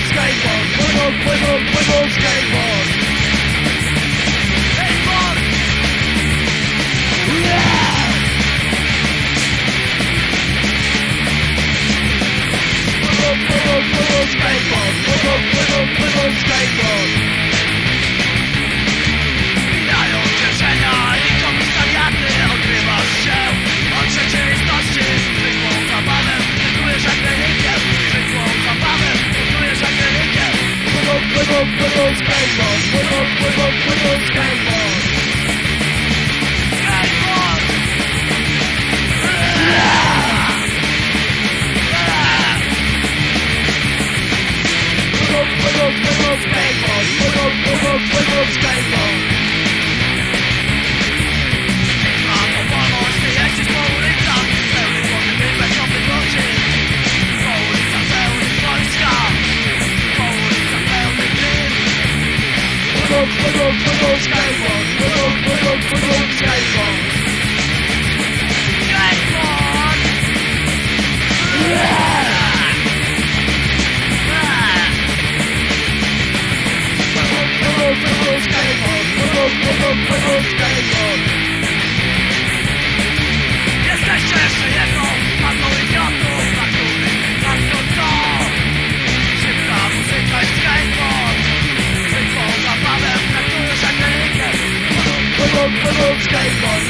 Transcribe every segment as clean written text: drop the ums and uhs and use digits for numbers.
Jesteście jeszcze jedną bandą idiotów, dla których warto to szybka muzyka i skateboard. Zwykłą zabawę traktujesz jak religię. Skateboard,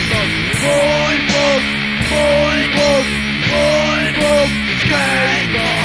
mój Bóg, skateboard.